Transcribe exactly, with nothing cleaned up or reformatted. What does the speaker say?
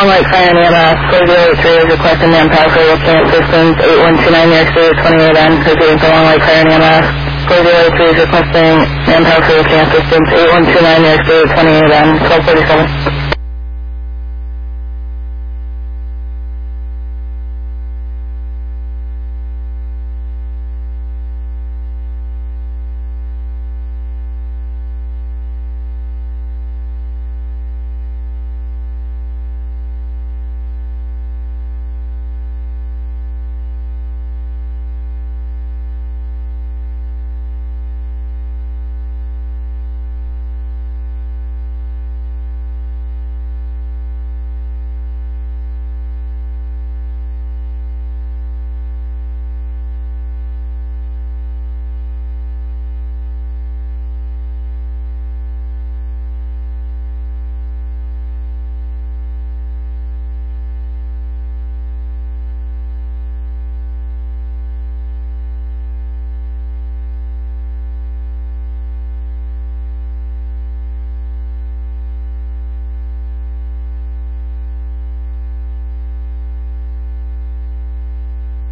Long Lake Fire and E M S, four zero eight three is requesting manpower for Camp Systems, eight one two nine New York City, twenty-eight N, proceeding for Long Lake Fire and E M S. four zero eight three is requesting manpower for Camp Systems, eight one two nine New York City, twenty-eight N, twelve forty-seven.